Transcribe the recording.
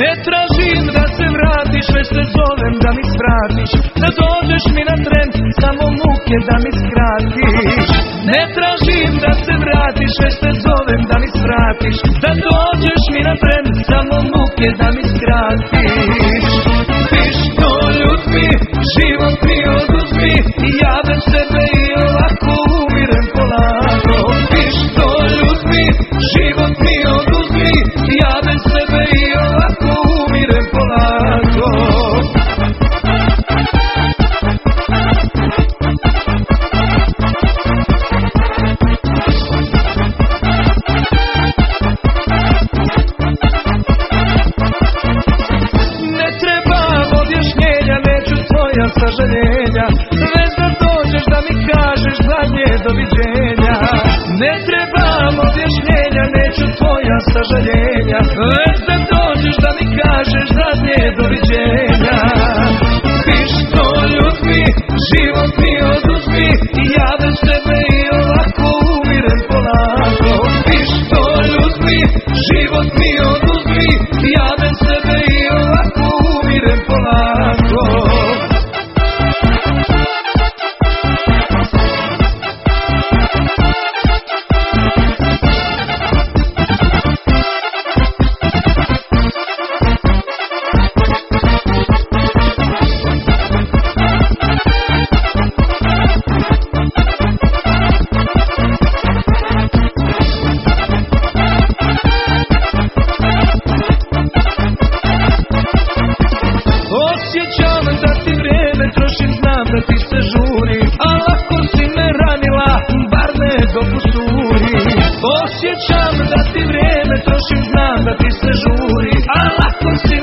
Ne tražim da se vratiš, već te zovem da mi svratiš, da dođeš mi na tren, samo muke da mi skratiš. Ne tražim da se vratiš, već te zovem da mi svratiš, da dođeš mi na tren, samo muke da mi skratiš. Pištoljut mi, život mi oduzmi, ja bez tebe i ovako umirem polako. Pištoljut mi, život mi oduzmi, ja bez tebe i ovako umirem polako. Ne trebam objašnjenja, neću tvoja sažaljenja, već da dođeš da mi kažeš zadnje doviđenja. Ne trebam objašnjenja, neću tvoja sažaljenja, već da dođeš da mi kažeš zadnje doviđenja. Pištoljut mi, život mi oduzmi, ja bez tebe i ovako umirem polako. Pištoljut mi, život mi oduzmi, ja bez tebe i ovako umirem polako. Osjećam da ti vrijeme trošim, znam da ti se žuri, a lako si me ranila, bar ne dopusturi. Osjećam da ti vrijeme trošim, znam da ti se žuri, a lako si